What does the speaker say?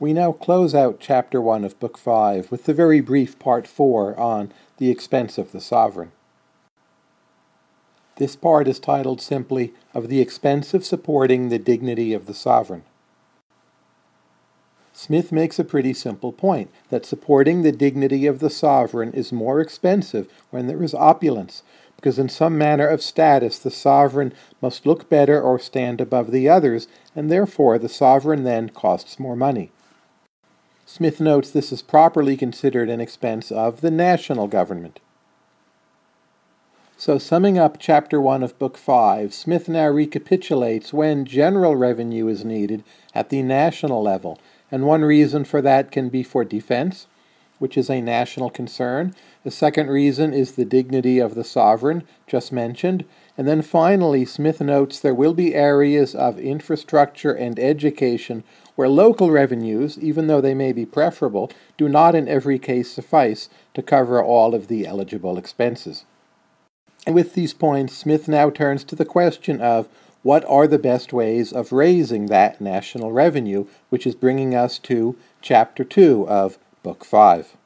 We now close out Chapter 1 of Book 5 with the very brief Part 4 on the expense of the sovereign. This part is titled simply, Of the Expense of Supporting the Dignity of the Sovereign. Smith makes a pretty simple point, that supporting the dignity of the sovereign is more expensive when there is opulence, because in some manner of status the sovereign must look better or stand above the others, and therefore the sovereign then costs more money. Smith notes this is properly considered an expense of the national government. So summing up Chapter 1 of Book 5, Smith now recapitulates when general revenue is needed at the national level, and one reason for that can be for defense, which is a national concern. The second reason is the dignity of the sovereign, just mentioned. And then finally, Smith notes there will be areas of infrastructure and education where local revenues, even though they may be preferable, do not in every case suffice to cover all of the eligible expenses. And with these points, Smith now turns to the question of what are the best ways of raising that national revenue, which is bringing us to Chapter 2 of Book 5.